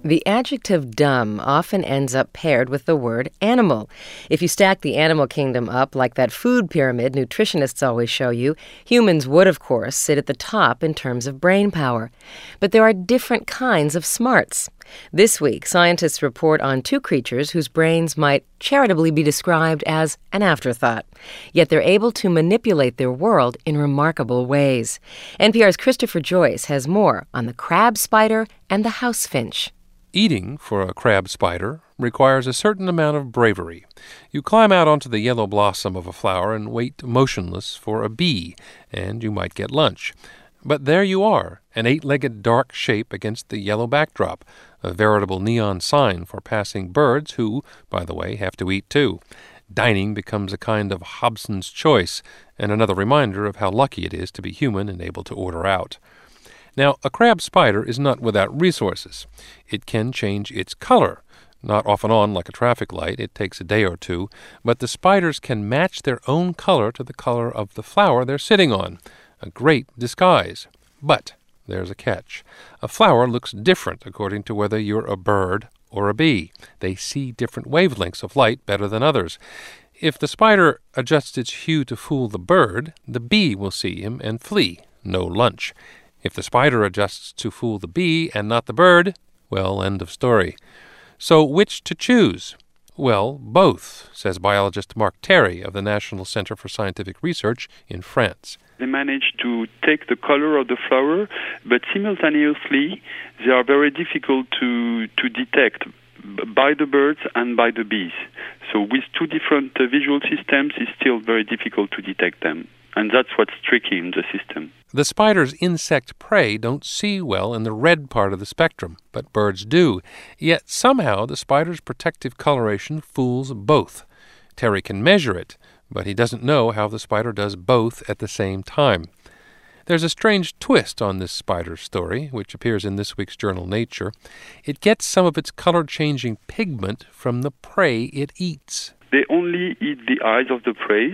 The adjective dumb often ends up paired with the word animal. If you stack the animal kingdom up like that food pyramid nutritionists always show you, humans would, of course, sit at the top in terms of brain power. But there are different kinds of smarts. This week, scientists report on two creatures whose brains might charitably be described as an afterthought. Yet they're able to manipulate their world in remarkable ways. NPR's Christopher Joyce has more on the crab spider and the house finch. Eating for a crab spider requires a certain amount of bravery. You climb out onto the yellow blossom of a flower and wait motionless for a bee, and you might get lunch. But there you are, an eight-legged dark shape against the yellow backdrop, a veritable neon sign for passing birds who, by the way, have to eat too. Dining becomes a kind of Hobson's choice, and another reminder of how lucky it is to be human and able to order out. Now, a crab spider is not without resources. It can change its color. Not off and on like a traffic light, it takes a day or two, but the spiders can match their own color to the color of the flower they're sitting on. A great disguise. But there's a catch. A flower looks different according to whether you're a bird or a bee. They see different wavelengths of light better than others. If the spider adjusts its hue to fool the bird, the bee will see him and flee. No lunch. If the spider adjusts to fool the bee and not the bird, well, end of story. So which to choose? Well, both, says biologist Mark Terry of the National Center for Scientific Research in France. They manage to take the color of the flower, but simultaneously they are very difficult to detect by the birds and by the bees. So with two different visual systems, it's still very difficult to detect them. And that's what's tricky in the system. The spider's insect prey don't see well in the red part of the spectrum, but birds do. Yet somehow the spider's protective coloration fools both. Terry can measure it, but he doesn't know how the spider does both at the same time. There's a strange twist on this spider story, which appears in this week's journal Nature. It gets some of its color-changing pigment from the prey it eats. They only eat the eyes of the prey.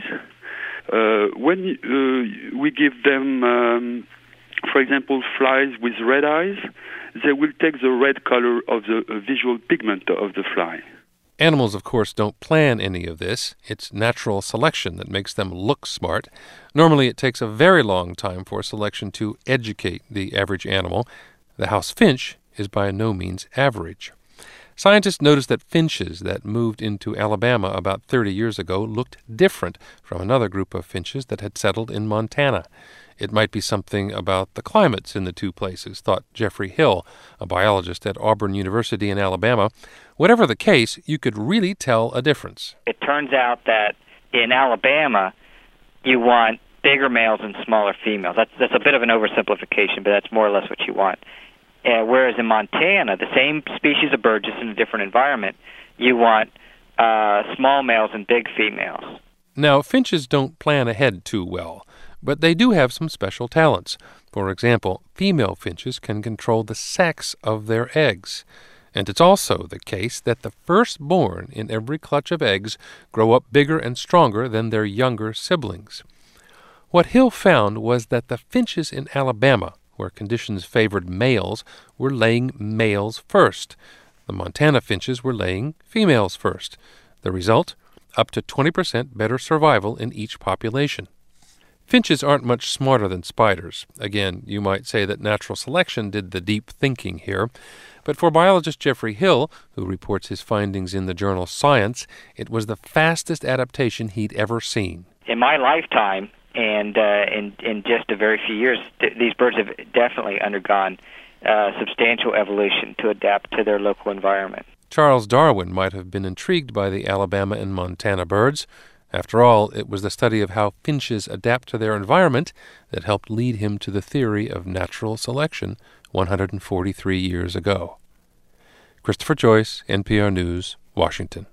When we give them, for example, flies with red eyes, they will take the red color of the visual pigment of the fly. Animals, of course, don't plan any of this. It's natural selection that makes them look smart. Normally, it takes a very long time for selection to educate the average animal. The house finch is by no means average. Scientists noticed that finches that moved into Alabama about 30 years ago looked different from another group of finches that had settled in Montana. It might be something about the climates in the two places, thought Jeffrey Hill, a biologist at Auburn University in Alabama. Whatever the case, you could really tell a difference. It turns out that in Alabama, you want bigger males and smaller females. That's a bit of an oversimplification, but that's more or less what you want. Whereas in Montana, the same species of bird, just in a different environment, you want small males and big females. Now, finches don't plan ahead too well, but they do have some special talents. For example, female finches can control the sex of their eggs. And it's also the case that the firstborn in every clutch of eggs grow up bigger and stronger than their younger siblings. What Hill found was that the finches in Alabama, where conditions favored males, were laying males first. The Montana finches were laying females first. The result? Up to 20% better survival in each population. Finches aren't much smarter than spiders. Again, you might say that natural selection did the deep thinking here. But for biologist Jeffrey Hill, who reports his findings in the journal Science, it was the fastest adaptation he'd ever seen. In my lifetime, and in just a very few years, these birds have definitely undergone substantial evolution to adapt to their local environment. Charles Darwin might have been intrigued by the Alabama and Montana birds. After all, it was the study of how finches adapt to their environment that helped lead him to the theory of natural selection 143 years ago. Christopher Joyce, NPR News, Washington.